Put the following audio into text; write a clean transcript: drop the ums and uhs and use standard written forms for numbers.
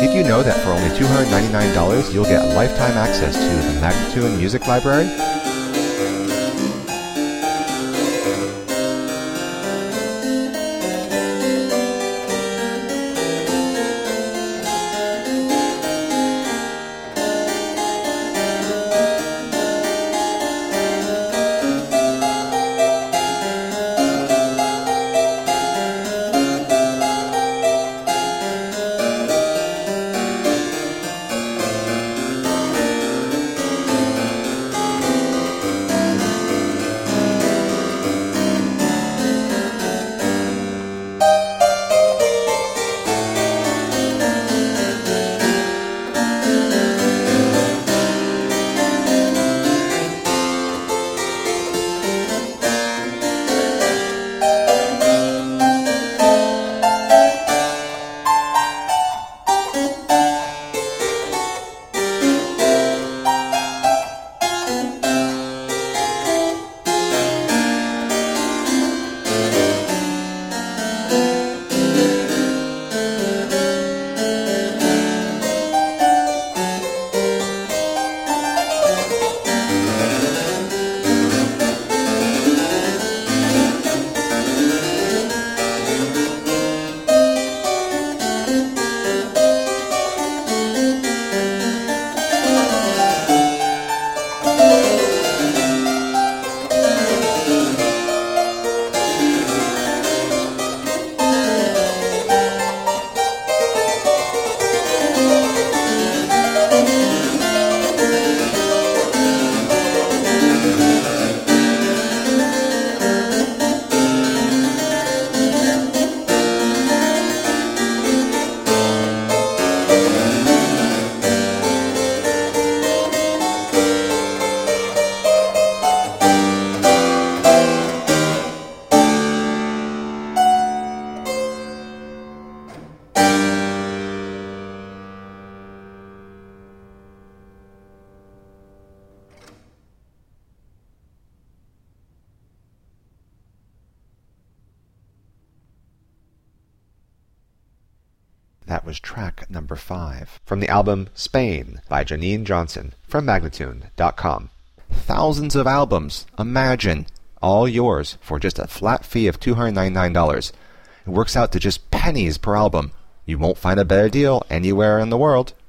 Did you know that for only $299 you'll get lifetime access to the Magnatune Music Library? That was track number 5 from the album Spain by Janine Johnson from Magnatune.com. Thousands of albums, imagine, all yours for just a flat fee of $299. It works out to just pennies per album. You won't find a better deal anywhere in the world.